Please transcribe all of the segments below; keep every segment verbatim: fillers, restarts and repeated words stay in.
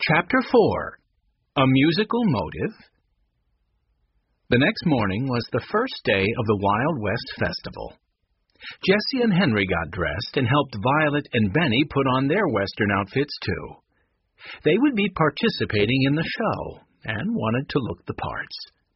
Chapter four. A Musical Motive. The next morning was the first day of the Wild West Festival. Jessie and Henry got dressed and helped Violet and Benny put on their Western outfits, too. They would be participating in the show and wanted to look the parts.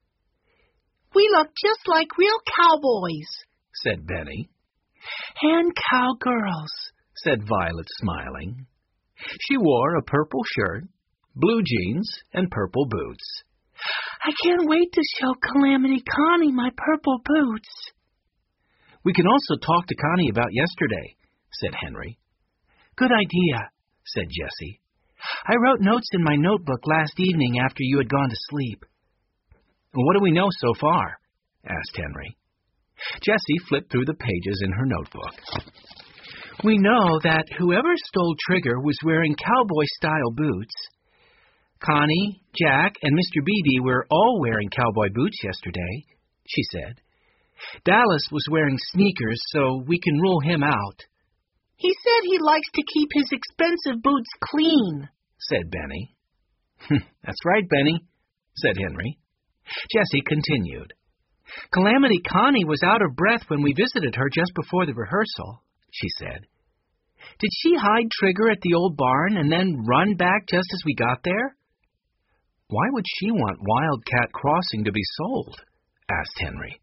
"We look just like real cowboys," said Benny. "And cowgirls," said Violet, smiling. She wore a purple shirt, blue jeans, and purple boots. "I can't wait to show Calamity Connie my purple boots." "We can also talk to Connie about yesterday," said Henry. "Good idea," said Jessie. "I wrote notes in my notebook last evening after you had gone to sleep." "What do we know so far?" asked Henry. Jessie flipped through the pages in her notebook. "We know that whoever stole Trigger was wearing cowboy-style boots. Connie, Jack, and Mister Beebe were all wearing cowboy boots yesterday," she said. "Dallas was wearing sneakers, so we can rule him out." "He said he likes to keep his expensive boots clean," said Benny. "That's right, Benny," said Henry. Jessie continued. "Calamity Connie was out of breath when we visited her just before the rehearsal," she said. "Did she hide Trigger at the old barn and then run back just as we got there?" "Why would she want Wildcat Crossing to be sold?" asked Henry.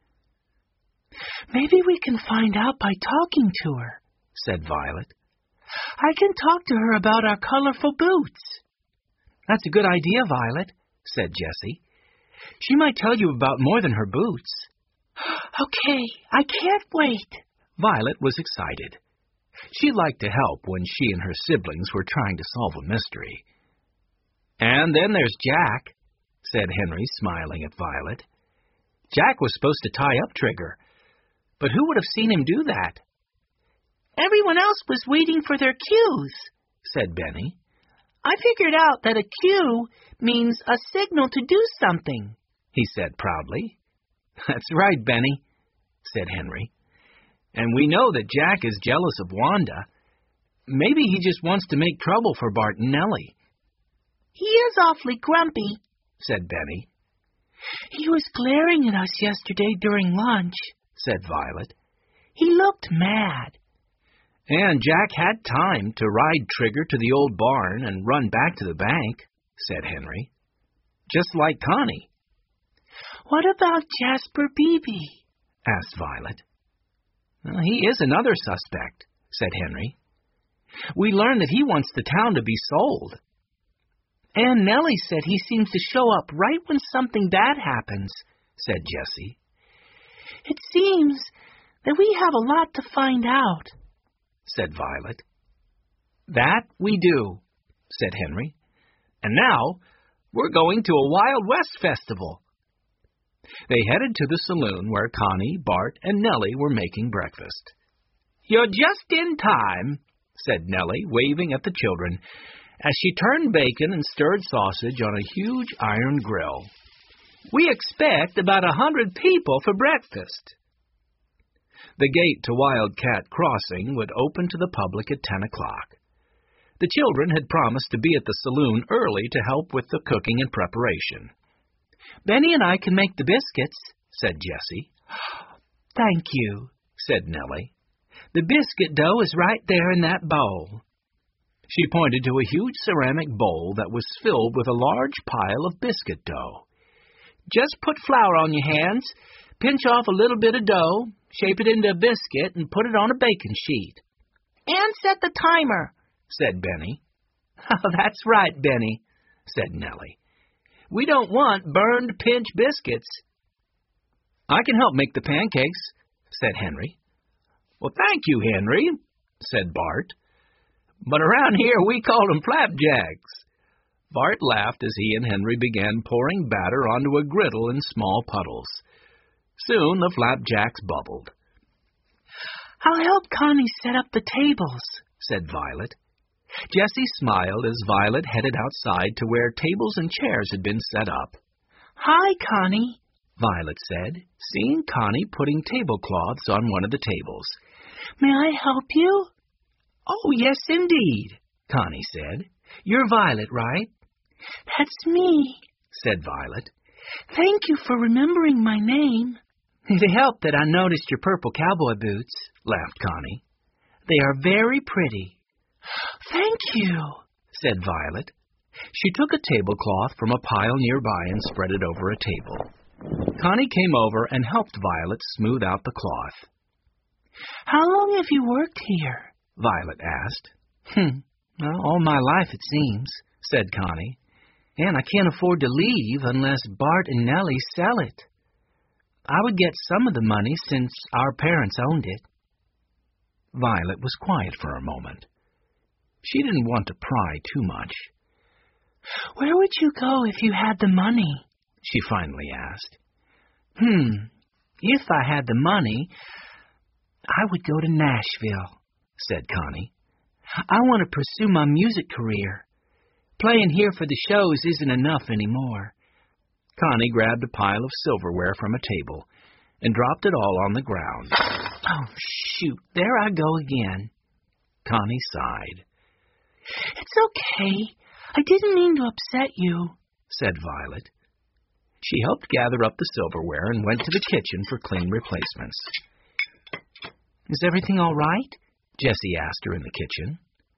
"Maybe we can find out by talking to her," said Violet. "I can talk to her about our colorful boots." "That's a good idea, Violet," said Jessie. "She might tell you about more than her boots." "Okay, I can't wait." Violet was excited. She liked to help when she and her siblings were trying to solve a mystery. "And then there's Jack," said Henry, smiling at Violet. "Jack was supposed to tie up Trigger, but who would have seen him do that?" "Everyone else was waiting for their cues," said Benny. "I figured out that a cue means a signal to do something," he said proudly. "That's right, Benny," said Henry. "And we know that Jack is jealous of Wanda. Maybe he just wants to make trouble for Bart and Nellie." "He is awfully grumpy," said Benny. "He was glaring at us yesterday during lunch," said Violet. "He looked mad." "And Jack had time to ride Trigger to the old barn and run back to the bank," said Henry. "Just like Connie." "What about Jasper Beebe?" asked Violet. Well, he is another suspect," said Henry. "We learned that he wants the town to be sold." "And Nellie said he seems to show up right when something bad happens," said Jessie. "It seems that we have a lot to find out," said Violet. "That we do," said Henry. "And now we're going to a Wild West festival." They headed to the saloon where Connie, Bart, and Nellie were making breakfast. "You're just in time," said Nellie, waving at the children, as she turned bacon and stirred sausage on a huge iron grill. "We expect about a hundred people for breakfast." The gate to Wildcat Crossing would open to the public at ten o'clock. The children had promised to be at the saloon early to help with the cooking and preparation. "Benny and I can make the biscuits," said Jessie. "Thank you," said Nellie. "The biscuit dough is right there in that bowl." She pointed to a huge ceramic bowl that was filled with a large pile of biscuit dough. "Just put flour on your hands, pinch off a little bit of dough, shape it into a biscuit, and put it on a baking sheet." "And set the timer," said Benny. "Oh, that's right, Benny," said Nellie. "We don't want burned pinch biscuits." "I can help make the pancakes," said Henry. "Well, thank you, Henry," said Bart. "But around here we call them flapjacks." Bart laughed as he and Henry began pouring batter onto a griddle in small puddles. Soon the flapjacks bubbled. "I'll help Connie set up the tables," said Violet. Jessie smiled as Violet headed outside to where tables and chairs had been set up. "Hi, Connie," Violet said, seeing Connie putting tablecloths on one of the tables. "May I help you?" "Oh, yes, indeed," Connie said. You're Violet, right? That's me, said Violet. Thank you for remembering my name. It helped that I noticed your purple cowboy boots, laughed Connie. They are very pretty. Thank you, said Violet. She took a tablecloth from a pile nearby and spread it over a table. Connie came over and helped Violet smooth out the cloth. How long have you worked here? Violet asked. Hmm, well, all my life it seems, said Connie. And I can't afford to leave unless Bart and Nellie sell it. I would get some of the money since our parents owned it. Violet was quiet for a moment. She didn't want to pry too much. Where would you go if you had the money? She finally asked. Hmm, if I had the money, I would go to Nashville, said Connie. I want to pursue my music career. Playing here for the shows isn't enough anymore. Connie grabbed a pile of silverware from a table and dropped it all on the ground. Oh, shoot, there I go again. Connie sighed. It's okay. I didn't mean to upset you, said Violet. She helped gather up the silverware and went to the kitchen for clean replacements. Is everything all right? Jessie asked her in the kitchen.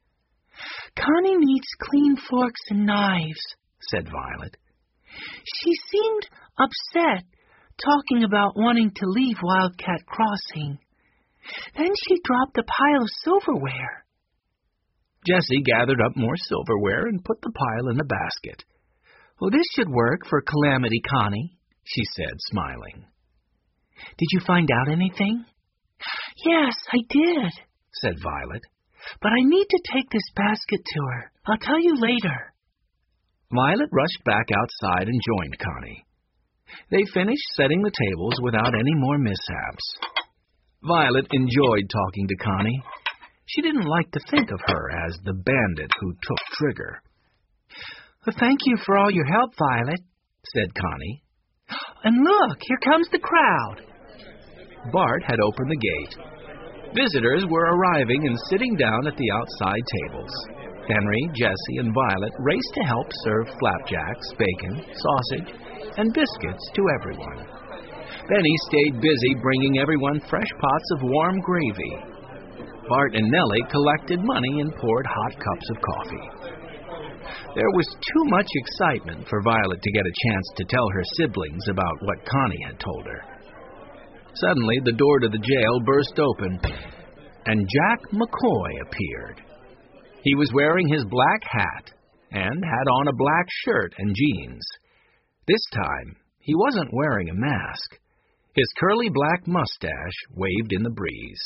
Connie needs clean forks and knives, said Violet. She seemed upset, talking about wanting to leave Wildcat Crossing. Then she dropped a pile of silverware. Jessie gathered up more silverware and put the pile in the basket. Well, this should work for Calamity Connie, she said, smiling. Did you find out anything? Yes, I did, said Violet. But I need to take this basket to her. I'll tell you later. Violet rushed back outside and joined Connie. They finished setting the tables without any more mishaps. Violet enjoyed talking to Connie. She didn't like to think of her as the bandit who took Trigger. Well, thank you for all your help, Violet, said Connie. And look, here comes the crowd. Bart had opened the gate. Visitors were arriving and sitting down at the outside tables. Henry, Jessie, and Violet raced to help serve flapjacks, bacon, sausage, and biscuits to everyone. Benny stayed busy bringing everyone fresh pots of warm gravy. Bart and Nellie collected money and poured hot cups of coffee. There was too much excitement for Violet to get a chance to tell her siblings about what Connie had told her. Suddenly, the door to the jail burst open, and Jack McCoy appeared. He was wearing his black hat and had on a black shirt and jeans. This time, he wasn't wearing a mask. His curly black mustache waved in the breeze.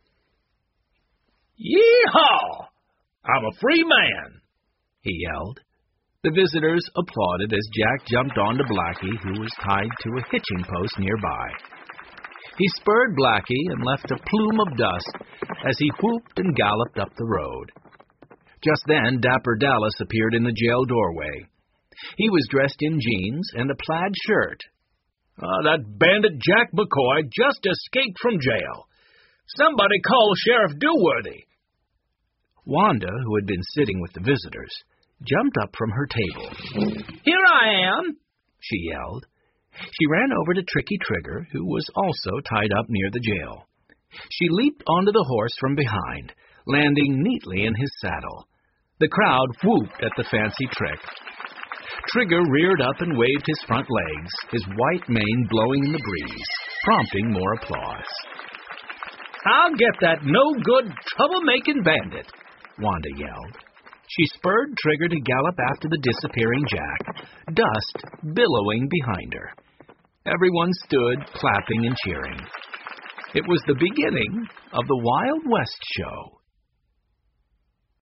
Yee-haw! I'm a free man, he yelled. The visitors applauded as Jack jumped onto Blackie, who was tied to a hitching post nearby. He spurred Blackie and left a plume of dust as he whooped and galloped up the road. Just then, Dapper Dallas appeared in the jail doorway. He was dressed in jeans and a plaid shirt. Oh, that bandit Jack McCoy just escaped from jail. Somebody call Sheriff Dewworthy. Wanda, who had been sitting with the visitors, jumped up from her table. Here I am, she yelled. She ran over to Tricky Trigger, who was also tied up near the jail. She leaped onto the horse from behind, landing neatly in his saddle. The crowd whooped at the fancy trick. Trigger reared up and waved his front legs, his white mane blowing in the breeze, prompting more applause. I'll get that no-good, trouble-making bandit, Wanda yelled. She spurred Trigger to gallop after the disappearing Jack, dust billowing behind her. Everyone stood, clapping and cheering. It was the beginning of the Wild West show.